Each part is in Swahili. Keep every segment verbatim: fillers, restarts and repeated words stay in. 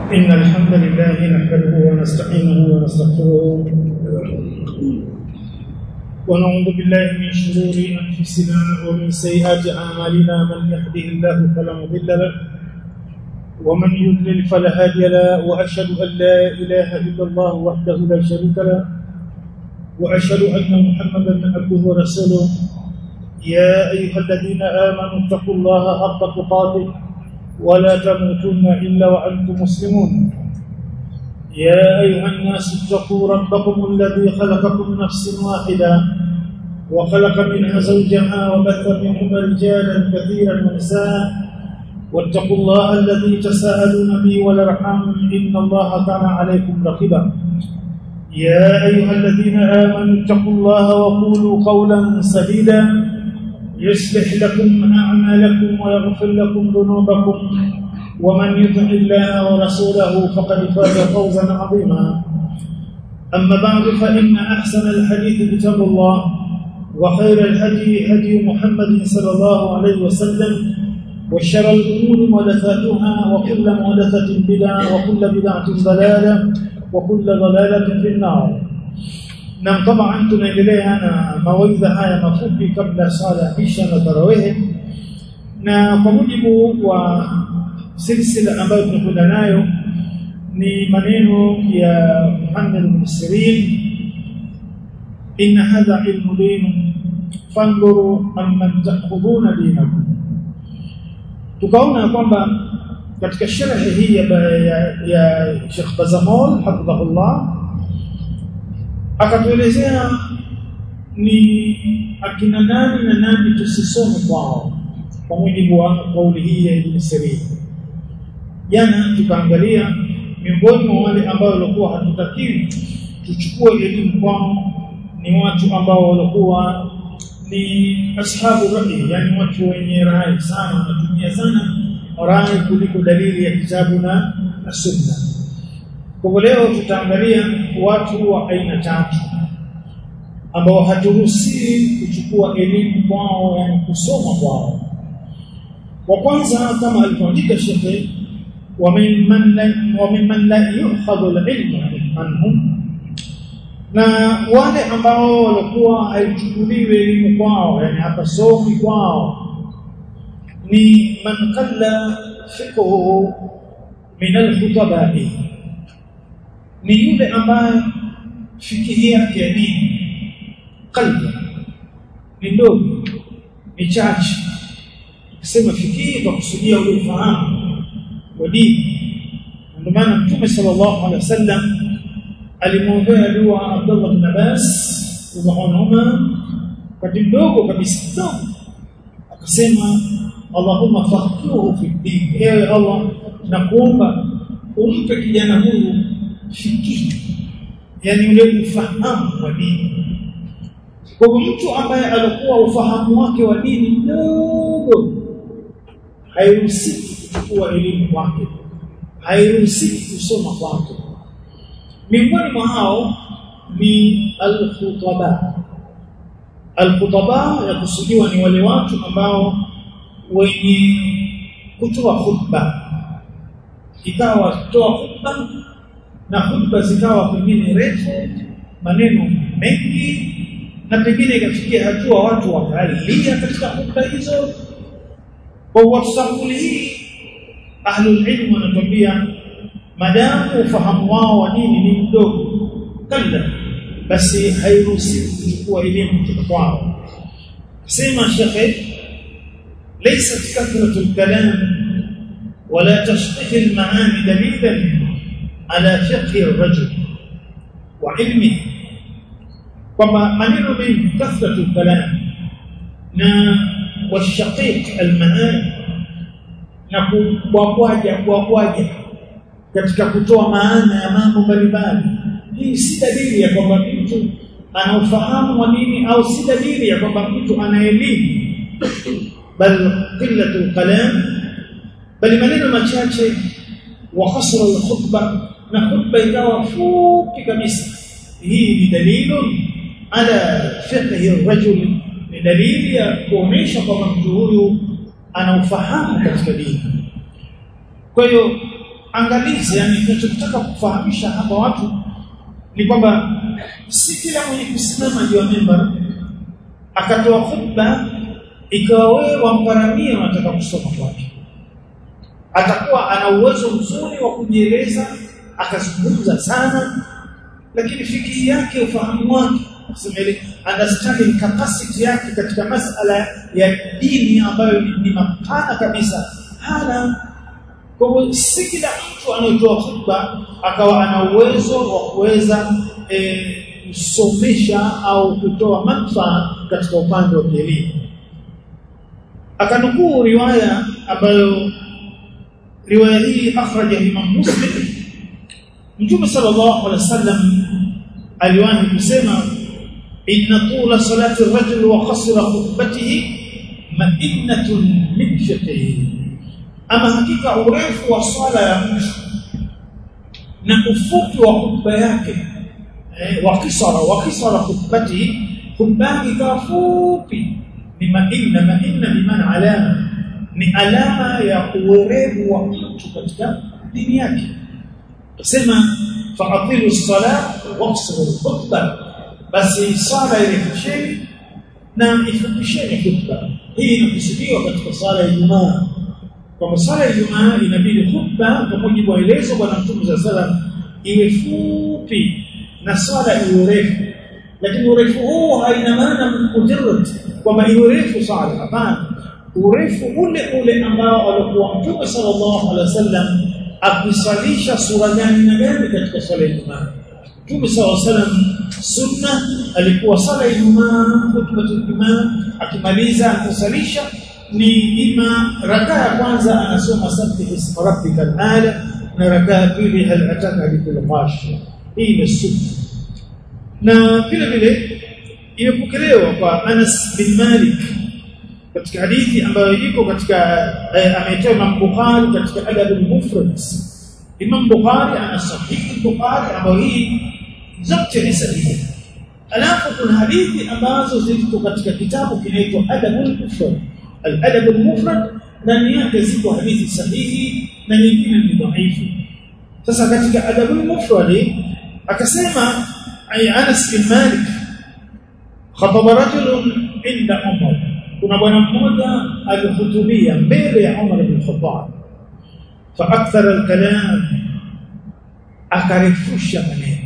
إن الحمد لله نحمده ونستعينه ونستغفره ونعوذ بالله من شرور أنفسنا ومن سيئات أعمالنا من يهده الله فلا مضل له ومن يضلل فلا هادي له وأشهد أن لا إله إلا الله وحده لا شريك له وأشهد أن محمدا عبده ورسوله يا أيها الذين آمنوا اتقوا الله حق تقاته ولا تموتن إلا وأنتم مسلمون يا أيها الناس اتقوا ربكم الذي خلقكم من نفس واحدة وخلق منها زوجها وبث منهما رجالا كثيرا ونساء واتقوا الله الذي تساءلون به والأرحام إن الله كان عليكم رقيبا يا أيها الذين آمنوا اتقوا الله وقولوا قولا سديدا يصلح لكم أعمالكم ويغفر لكم ذنوبكم ومن يطع الله ورسوله فقد فاز فوزا عظيما أما بعد فإن أحسن الحديث كتاب الله وخير الهدي هدي محمد صلى الله عليه وسلم وشر الأمور محدثاتها وكل محدثة بدعة وكل بدعة ضلالة وكل ضلالة في النار. Na طبعا tunaendelea na mawaidha haya mafupi kabla sala isha na tarawih, na kwa mujibu wa silsila ambayo tunakwenda nayo ni maneno ya Muhammad ibn Sirin, inna hadha ilmu din fanzuru amman ta'khuduna dinakum. Tukaona kwamba katika sharhi hii ya, ya, ya Sheikh Bazamol hafidhahullah akatuelezea ni akina nani na nani tusisome kwao kwa mujibu wa kauli hii ya Ibn Sirin. Jana tukaangalia miongoni mwa wale ambao walikuwa hatutakiwi tuchukue elimu kwao ni watu ambao walikuwa ni ashabu rai, yani watu wenye rai sana, wanatumia sana rai kuliko dalili ya kitabu na, na sunna. Kwa leo tutaangalia watu wa aina tatu ambao haturuhusi kuchukua elimu kwao, yani kusoma kwao. Wa kwanza kama alivyoandika Sheikh, wa mimman la wa mimman la yu'khadhu al-ilmu anhum, na wale ambao walikuwa haichukuliwi elimu kwao, yani hapasomi kwao, ni man qalla fiqhuhu min al-khutaba'i, ni yule ambaye fikiri yake ya dini qalbi ni ndogo, ni chache. Kusema fikiri kwa kusudia ule ufahamu wa dini. Ndio maana Mtume sallallahu alaihi wasallam alimwombea dua Abdullah bin Abbas radhiallahu kwa mdogo kabisa, akasema Allahumma faqihhu fi din, ewe Allah nakuomba umpe kijana huyu fikiri, yani ule ufahamu wa dini. Kwa mtu ambaye alikuwa ufahamu wake wa dini mdogo, hairuhusi kuchukua elimu kwake, hairuhusi kusoma kwake. Miongoni mwa hao ni al-khutaba. Al-khutaba yakusudiwa ni wale watu ambao wenye kutoa khutba, ikawa kutoa khutba na khutba zikawa pengine refu, maneno mengi, na pengine ikafikia hatua watu wakalia katika khutba hizo. Kwa wasafuli hii ahlul ilm wanatuambia madamu ufahamu wao wa dini ni mdogo kalla, basi hairuhusi kuchukua elimu kutoka kwao. Sema Sheikh, laysat kathratul kalam wala tashqih al-ma'ani dalilan ala fiqh ar-rajul wa ilmihi, kwamba maneno mengi, kathratul kalam na washaqiq al-ma'ani, na kubwabwaja kubwabwaja katika kutoa maana ya mambo mbalimbali, hii si dalili ya kwamba mtu ana ufahamu wa dini, au si dalili ya kwamba mtu ana elimu. Bal qillatul kalam, bali maneno machache, wa khasra al-khutba, na khutba ikawa fupi kabisa, hii ni dalili ala fiqh ar-rajul, ni dalili ya kuonyesha kwamba mtu huyu ana ufahamu katika dini. Kwa hiyo angalizi, yani tunachotaka kufahamisha hapa watu ni kwamba si kila mwenye kusimama juu ya mimbar akatoa khutba ikawa wewe wamparamia unataka kusoma kwake. Atakuwa ana uwezo mzuri wa kujieleza, akazungumza sana, lakini fikiri yake, ufahamu wake, kusema understanding capacity yake katika masala ya dini ambayo ni, ni mapana kabisa hana. Kwa hivyo si kila mtu anayetoa khutba akawa ana uwezo wa kuweza kusomesha e, au kutoa manufaa katika upande wa elimu. Akanukuu riwaya ambayo riwaya hii akhraja Imam Muslim. Mtume sallallahu alaihi wasallam aliwahi kusema, inna tula salati ar-rajul wa qasra khutbatihi ma'innatun min fiqhihi. Ama hakika urefu wa swala ya mtu na ufupi wa khutba yake, eh, wa qisara wa qisara khutbatihi, khutba ikawa fupi, ni ma'inna. Ma'inna ni maana alama, ni alama ya uwerevu wa mtu katika dini yake. Tusema fa'atilu as-salat waqsiru al-khutbah, basi sala irefisheni na ifupisheni khutba. Hii inakusudiwa katika sala ya Ijumaa. Kwa sala ya Ijumaa inabidi khutba kwa mujibu wa elezo bwana Mtume sallallahu alaihi wasallam iwe fupi na sala iwe refu. Lakini urefu huu haina maana mujarrad kwamba iwe refu sala, hapana. Urefu ule ule ambao alikuwa Mtume sallallahu alaihi wasallam akisalisha sura gani na gani katika sala ya Ijumaa. Mtume sallallahu alaihi wasallam sunna alikuwa sala ya Ijumaa, khutbatul Ijumaa, akimaliza kusalisha ni ima rakaa ya kwanza anasoma sabbih isma rabbikal a'la, na rakaa pili hal ataka hadithul ghashiya. Hii ni sunna. Na vile vile imepokelewa kwa Anas bin Malik katika hadithi ambayo iko katika eh, ameitoa Imam Bukhari katika Adab al-Mufrad. Imam Bukhari ana sahih Bukhari ambayo hii zote ni sahihi. Alafu kuna hadithi ambazo ziko katika kitabu kinaitwa Adab al-Mufrad. Al-Adab al-Mufrad ndani yake ziko hadithi sahihi na nyingine ni dhaifu. Sasa katika Adab al-Mufrad akasema Anas bin Malik, khataba rajulun inda Umar, kuna bwana mmoja alihutubia mbele ya Umar bin Khattab, fa akthara al-kalam, akarefusha maneno.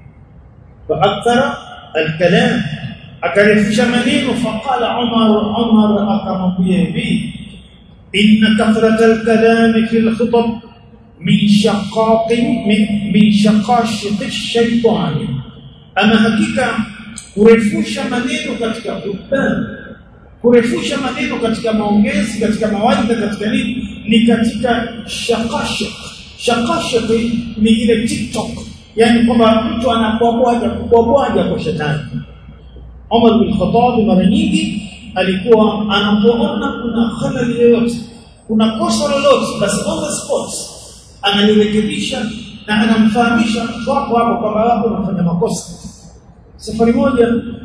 Fa akthara al-kalam, akarefusha maneno. Faqala Umar, Umar akamwambia hivi, inna kathrata al-kalam fi al-khutab min shaqaqin min shaqashiq ash-shaytan. Ama hakika kurefusha maneno katika khutba, kurefusha maneno katika maongezi, katika mawaidha, katika nini, ni katika shaqashiq. Shaqashiq ni ile TikTok, yani kwamba mtu anabwabwaja kubwabwaja kwa shetani. Umar bin Khattab mara nyingi alikuwa anapoona kuna khalali yoyote, kuna kosa lolote, basi on the spot analirekebisha na anamfahamisha mtu hapo hapo kwamba wapo unafanya makosa. Safari moja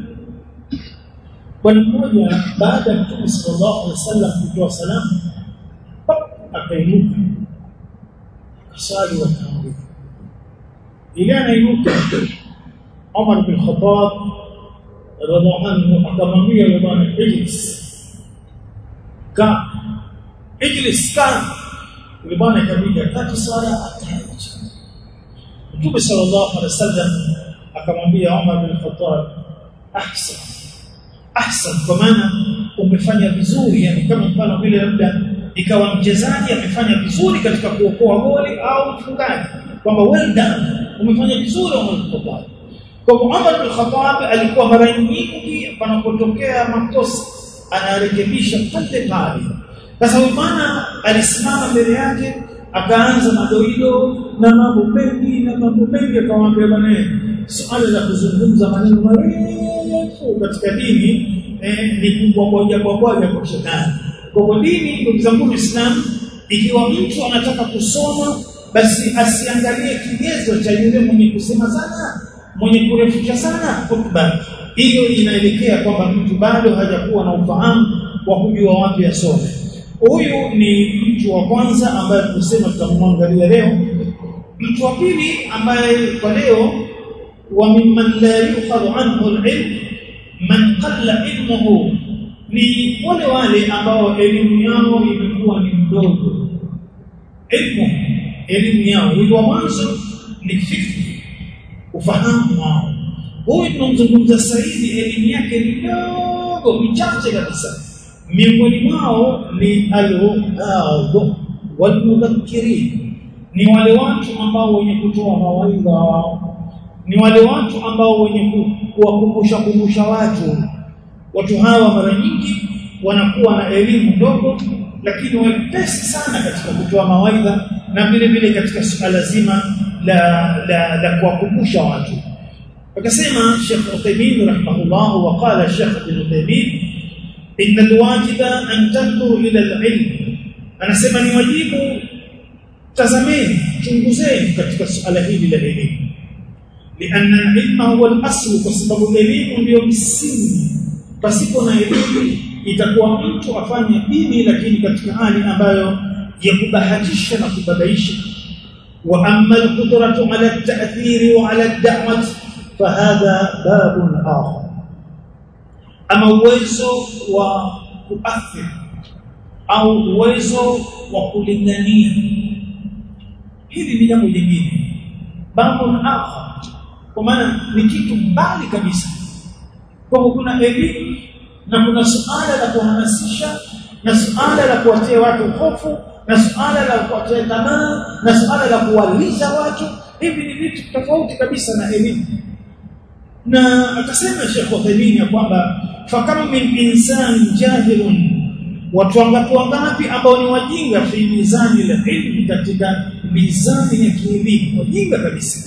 bwana mmoja baada ya Mtume sallallahu alaihi wasallam kutoa salamu akainuka akasali wa tarawih. Ile anainuka Umar bin Khattab radhiallahu anhu akamwambia yule bwana, ijlis ka ijlis ka. Yule bwana ikabidi akati sala ataacha. Mtume sallallahu alaihi wasallam akamwambia Umar bin Khattab, ahsan ahsan, kwa maana umefanya vizuri. Yani kama mfano vile labda ikawa mchezaji amefanya vizuri katika kuokoa goli au mfungaji, kwamba well done, umefanya vizuri Umar bin Khattab. Kwa Umar bin Khattab alikuwa mara nyingi panapotokea makosa anarekebisha pale pale. Sasa maana alisimama mbele yake akaanza madoido na mambo mengi na mambo mengi, akamwambia bwana, swala la kuzungumza maneno marefu katika dini eh, ni kubwabwaja bwabwaja kwa shetani. Kwa dini, ndugu zangu Waislamu, ikiwa mtu anataka kusoma, basi asiangalie kigezo cha yule mwenye kusema sana, mwenye kurefusha sana hotuba. Hiyo inaelekea kwamba mtu bado hajakuwa na ufahamu wa kujua wapi asome. Huyu ni mtu wa kwanza ambaye tusema tutamwangalia leo Mtu wa pili ambaye kwa leo wa mimman la yukhadhu anhu al-ilm man qalla ilmuhu, ni wale wale ambao elimu yao imekuwa ni ndogo. Elimu elimu yao ilikuwa mwanzo ni fikri, ufahamu wao. Huyu tunamzungumza sasa hivi elimu yake ni ndogo, michache kabisa. Miongoni mwao ni al-uhadh wal-mudhakkirin, ni wale watu ambao wenye kutoa mawaidha, ni wale watu ambao wenye kuwakumbusha kumbusha watu. Watu hawa mara nyingi wanakuwa na elimu ndogo, lakini wepesi sana katika kutoa mawaidha na vile vile katika suala zima la la, la kuwakumbusha watu. Akasema Sheikh Uthaymeen rahimahullah, wa qala Sheikh Ibn Uthaymeen, inna alwajiba an tanzuru ila alilm, anasema ni wajibu, tazameni, chunguzeni katika suala hili la elimu. Lianna alilma huwa al-asl, kwa sababu elimu ndio msingi. Pasipo na elimu itakuwa mtu afanye dini lakini katika hali ambayo ya kubahatisha na kubabaisha. Wa amma al-qudratu ala at-ta'thir wa ala ad-da'wah fahadha babun akhar, ama uwezo wa kuathiri au uwezo wa kulingania, hili ni jambo jingine, babun akhar, kwa maana ni kitu mbali kabisa. Kwa kuna elimu na kuna suala la kuhamasisha na suala la kuwatia watu hofu na suala la kuwatia tamaa na suala la kuwalisha watu. Hivi ni vitu tofauti kabisa na elimu. Na akasema Sheikh Uthaymeen ya kwamba fakam min insan jahilun, watu wangapi ambao ni wajinga fi mizani la ilmi, katika mizani ya kielimu, wajinga kabisa.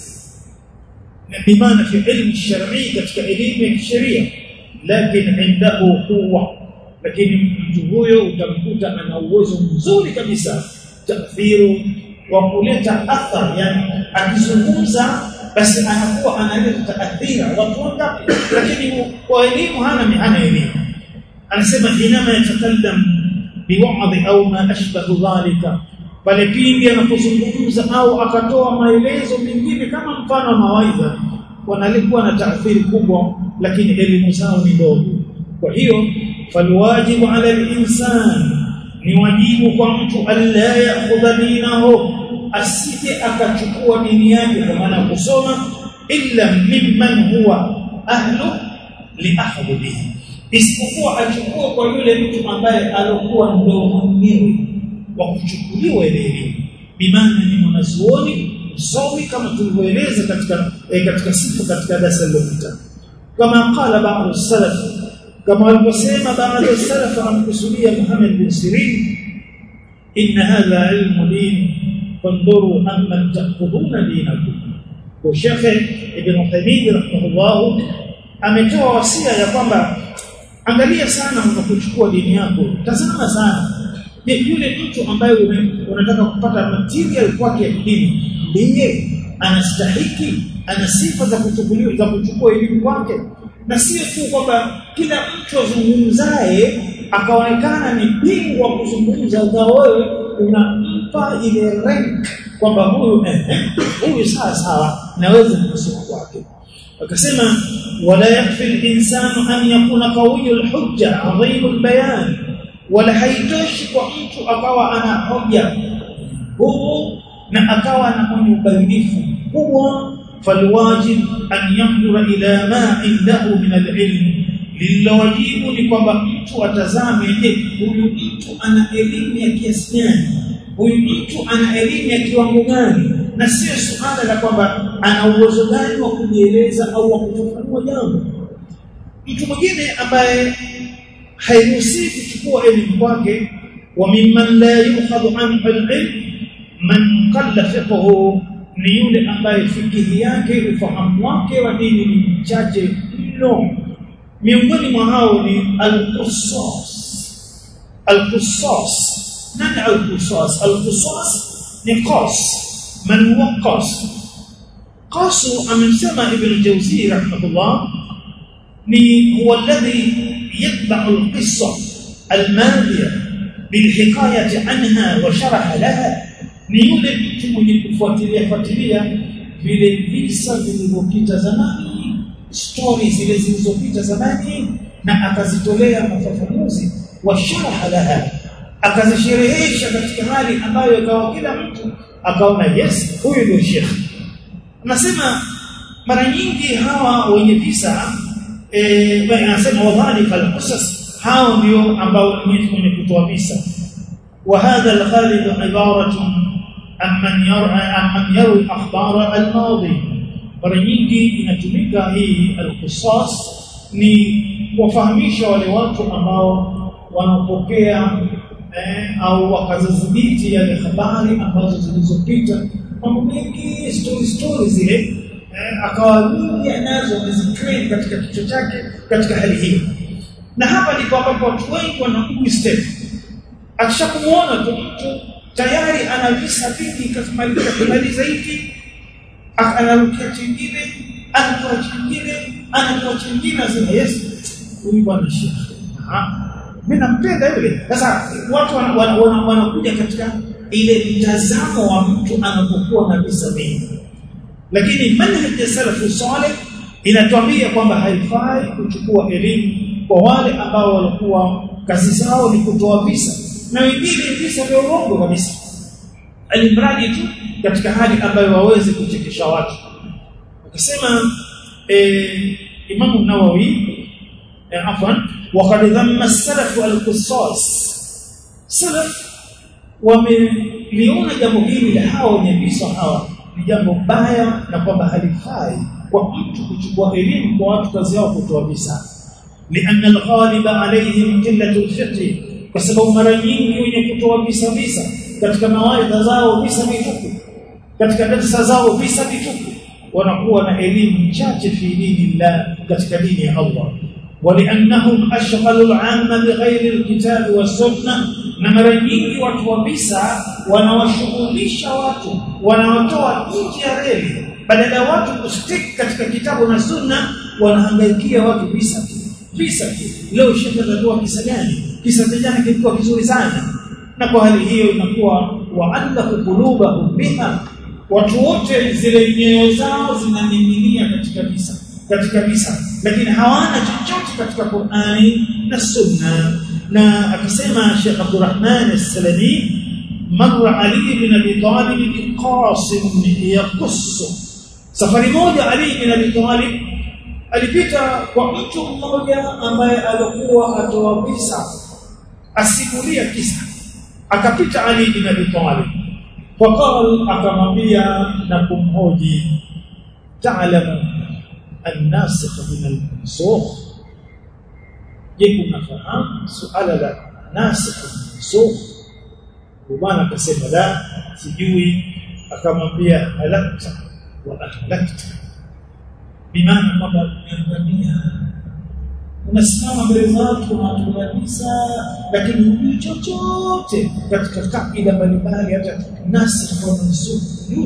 Na bimaana fi ilmi shar'i, katika elimu ya kisheria, lakini indahu quwwa, lakini mtu huyo utamkuta ana uwezo mzuri kabisa taathiru wa kuleta athari, yani akizungumza basi anakuwa analeta taathira. Watu wangapi, lakini kwa elimu hana mihana elimu. Anasema inama yatakallam biwa'dhi au ma ashbahu dhalika, pale pindi anapozungumza au akatoa maelezo mengine kama mfano wa mawaidha, wanalikuwa na taathiri kubwa, lakini elimu zao ni ndogo. Kwa hiyo falwajibu ala al-insan, ni wajibu kwa mtu alla ya'khudha dinahu, asije akachukua dini yake kwa maana kusoma, illa mimman huwa ahlu li akhdihi, isipokuwa achukue kwa yule mtu ambaye alikuwa ndio mwenyewe wa kuchukuliwa ile elimu, bimaana ni mwanazuoni msomi, kama tulivyoeleza katika eh, katika sifa katika darasa lililopita. Kama qala ba'd as-salaf, kama walivyosema baadhi ya salaf, amkusudia Muhammad bin Sirin, inna hadha ilmu din fanduru amma ta'khuduna dinakum. Kwa Sheikh Ibn Uthaymeen rahimahullah ametoa wasia ya kwamba angalia sana unapochukua dini yako, tazama sana, je, yule mtu ambaye unataka kupata material kwake ya dini, ndiye anastahiki, ana sifa za kuchukuliwa za kuchukua elimu kwake? Na sio tu kwamba kila mtu azungumzaye akaonekana ni bingwa kuzungumza, au wewe unampa ile rank kwamba huyu eh huyu sawa sawa naweza kusoma kwake. Akasema wala yakfi al-insanu an yakuna qawiyul hujja adhimul bayan, wala haitoshi kwa mtu akawa ana hoja huu na akawa na mwenye ubainifu kubwa. Falwajib an yanzura ila ma indahu min al-ilm, lilowajibu ni kwamba mtu atazame, je, huyu mtu ana elimu ya kiasi gani, huyu mtu ana elimu ya kiwango gani, na sio suala la kwamba ana uwezo gani wa kujieleza au wa kufafanua jambo. Mtu mwingine ambaye hairuhusi kuchukua elimu kwake, wa mimman la yukhadhu anhu al-ilm man qalla fiqhuhu, ni yule ambaye fikihi yake, ufahamu wake wa dini ni mchache mno. Miongoni mwa hao ni al-qussas. Al-qussas, nani al-qussas? Al-qussas ni qas, man huwa qas. Qasu amesema Ibn Jawzi rahimahullah ni huwa alladhi yatba'u al-qissa al-madiya bilhikayati anha wa sharaha laha, ni yule mtu mwenye kufuatilia fuatilia vile visa vilivyopita zamani, stories zile zilizopita zamani, na akazitolea mafafanuzi wa sharha laha, akazisherehesha katika hali ambayo ikawa kila mtu akaona yes, huyu ndio Sheikh. Anasema mara nyingi hawa wenye visa eh anasema wadhalika al-qasas, hao ndio ambao ni wenye kutoa visa. Wa hadha al-ghalib ibaratun amman yar'a amman yarwi akhbara al-madi. Mara nyingi inatumika hii al-qasas ni kuwafahamisha wale watu ambao wanapokea eh, au wakazidhibiti yale habari ambazo zilizopita, mambo mengi story stories zile eh, akawa nyingi anazo ameziclaim katika kichwa chake katika hali hiyo. Na hapa ndipo ambapo watu wengi wanakuwa step, akishakuona tu mtu tayari ana visa vingi katimaliza kumaliza hiki, anarukia chingine, anakuwa chingine, anakuwa chingine, asema yes, huyu bwana Sheikh, ah mimi nampenda yule. Sasa watu wanakuja katika ile mtazamo wa mtu anapokuwa na visa vingi, lakini manhaj ya salafu salih inatuambia kwamba haifai kuchukua elimu kwa wale ambao walikuwa kazi zao ni kutoa visa, na wengine visa vya uongo kabisa, alimradi tu katika hali ambayo waweze kuchekesha watu. Akasema eh, Imam Nawawi eh, afwan وقد ذم السلف القصاص. Salaf wameliona jambo hili la hao wenye visa hawa ni jambo baya, na kwamba halifai kwa mtu kuchukua elimu kwa watu kazi yao kutoa visa, lianna al-ghaliba alayhim qillatu al-fiqh, kwa sababu mara nyingi wenye kutoa visa visa katika mawaidha zao visa vitupu, katika darasa zao visa vitupu, wanakuwa na elimu chache fi dinillah, katika dini ya Allah. ولانهم اشغلوا العامه بغير الكتاب والسنه, na mara nyingi watu wa visa wanawashughulisha watu, wanawatoa nje ya reli, badala ya watu kustick katika kitabu na sunna, wanahangaikia watu visa visa. Leo Sheikh anatoa kisa gani? Kisa jana kilikuwa kizuri sana. Na kwa hali hiyo inakuwa wa'allahu qulubahum biha, watu wote zile nyoyo zao zinaning'inia katika visa katika visa, lakini hawana chochote katika Qur'ani na Sunna. Na akisema Sheikh Abdurrahman As-Salami, marra Ali bin Abi Talib bi Qasim yaqussu, safari moja Ali bin Abi Talib alipita kwa mtu mmoja ambaye alikuwa atoa visa, asimulia kisa. Akapita Ali bin Abi Talib, faqala, akamwambia na kumhoji, ta'lamu الناسخ من المنسوخ؟ يكون نفهم سؤال لا ناسخ المنسوخ. وبانا akasema la sijui, akamwambia halakta wa ahlakta, bimaana kwamba umeangamia, unasimama mbele za watu unatuliza, lakini hujui chochote katika kaida mbalimbali, hata nasikh wa mansukh.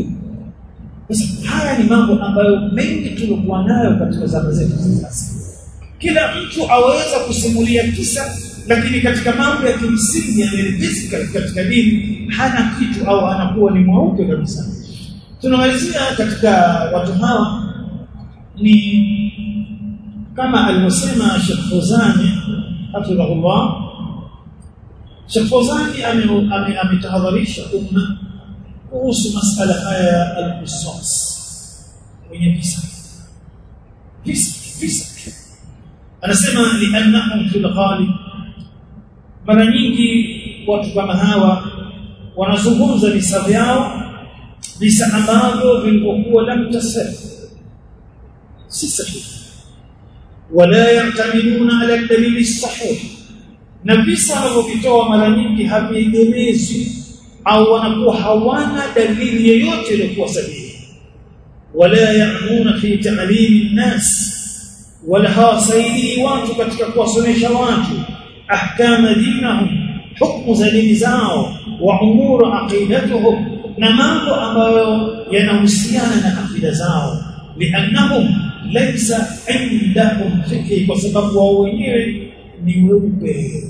Haya ni mambo ambayo mengi tulikuwa nayo katika zama zetu sasa. Kila mtu aweza kusimulia kisa, lakini katika mambo ya kimsingi ya physical katika dini hana kitu, au anakuwa ni mweupe kabisa. Tunamalizia katika watu hawa ni kama alivyosema Sheikh Fawzani hafidhahullah. Sheikh Fawzani ametahadharisha umma kuhusu masala haya al-qisas, wenye visa visa visa. Anasema liannahum fil ghalib, mara nyingi watu kama hawa wanazungumza visa vyao, visa ambavyo vilivyokuwa lam tasih, si sahihi, wala ya'tamiduna ala dalil as-sahih, na visa wanavyovitoa mara nyingi haviegemezwi au wanakuwa hawana dalili yoyote iliyokuwa sahihi. Wala ya'muna fi ta'lim an-nas, wala hawasaidii watu katika kuwasomesha watu ahkama dinahum, hukumu za dini zao, wa umuru aqidatuhum, na mambo ambayo yanahusiana na akida zao. Liannahum laysa indahum fiqh, kwa sababu wao wenyewe ni weupe,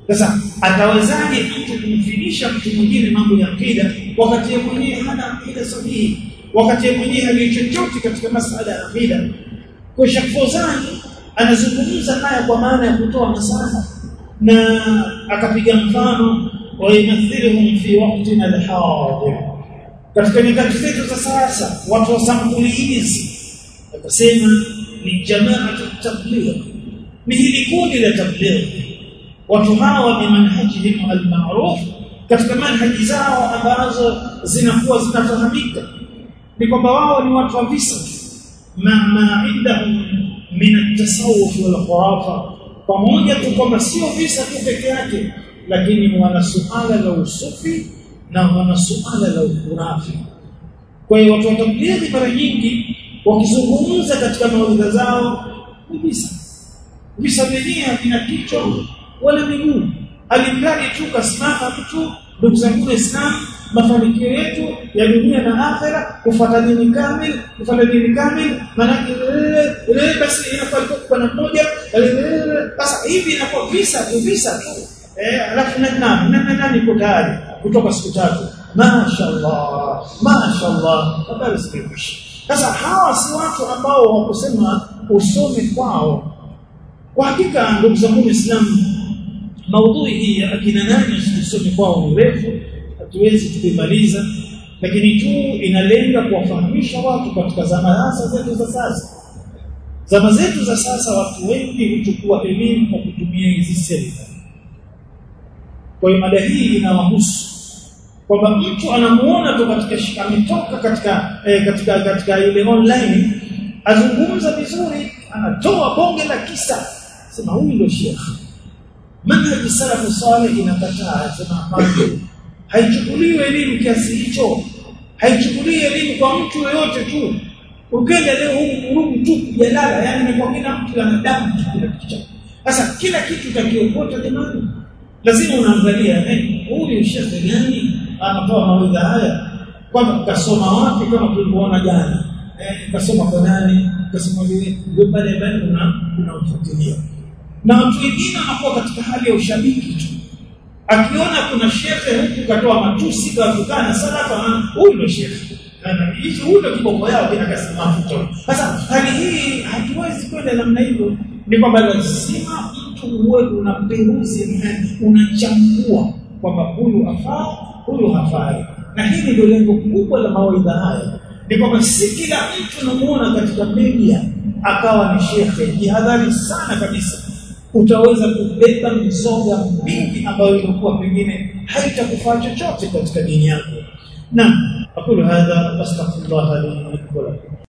Sasa atawezaje mtu kumfundisha mtu mwingine mambo ya akida wakati yeye mwenyewe hana akida sahihi, wakati yeye mwenyewe hajui chochote katika masuala ya akida? Kwa Sheikh Fawzan anazungumza haya kwa maana ya kutoa nasaha, na akapiga mfano wa imathiluhum fi waqtina al-hadir, katika nyakati zetu za sasa watu wa sampuli hizi, akasema ni jamaatu tabligh, ni hili kundi la tabligh. Watu hawa ni manhajihim al-ma'ruf, katika manhaji zao ambazo zinakuwa zinafahamika ni kwamba wao ni watu wa visa ma ma indahum min at-tasawuf wal khurafa, pamoja tu kwamba sio visa tu peke yake, lakini wana suala la usufi na wana suala la ukurafi. Kwa hiyo watu wa tablighi mara nyingi wakizungumza katika mawaidha zao ni visa, visa vyenyewe vina kichwa wala miguu, alimradi tu kasimama mtu, ndugu zangu Waislamu, mafanikio yetu ya dunia na akhera kufuata dini kamili, kufuata dini kamili, maana ile basi inakuwa kwa mmoja. Sasa hivi inakuwa visa tu visa tu, eh, alafu nani nani nani iko tayari kutoka siku tatu, mashaallah mashaallah, habari zimeisha. Sasa hawa si watu ambao wakusema usome kwao. Kwa hakika ndugu zangu Waislamu, maudhui hii ya akina nani usome kwao ni refu, hatuwezi kuimaliza, lakini tu inalenga kuwafahamisha watu katika zama zetu za sasa. Zama zetu za sasa watu wengi huchukua elimu kwa kutumia hizi sera. Kwa hiyo mada hii inawahusu kwamba mtu anamuona tu katika ametoka katika eh, katika katika ile online, azungumza vizuri, anatoa bonge la kisa, sema huyu ndio Sheikh. Manhaj salafu salih inakataa, sema hapana, haichukuliwi elimu kiasi hicho, haichukuliwi elimu kwa mtu yoyote tu. Ukenda leo huu murugu tu jalala, yani ni kwa kila mtu ana damu kila kitu. Sasa kila kitu utakiokota jamani, lazima unaangalia eh, huyu Sheikh gani anatoa mawaidha haya, kwamba kasoma wapi, kama tulivyoona jana, eh, kasoma kwa nani, kasoma vile ndio pale pale una unamfuatilia. Na watu wengine wanakuwa katika hali ya ushabiki tu, akiona kuna shekhe huku katoa matusi kwa kukana salafa, huyu ndio shekhe, na hizo huyo kiboko yao kinakasi mafuta. Sasa hali hii hatuwezi kwenda namna hiyo. Ni kwamba lazima mtu uwe unaperuzi, unachambua kwamba huyu afaa, huyu hafai. Na hili ndio lengo kubwa la mawaidha haya, ni kwamba si kila mtu unamuona katika media akawa ni shekhe. Jihadhari sana kabisa, utaweza kubeba mizoga mingi ambayo ilikuwa pengine haitakufaa chochote katika dini yako. Naam, aqulu hadha astaghfirullah li wa lakum.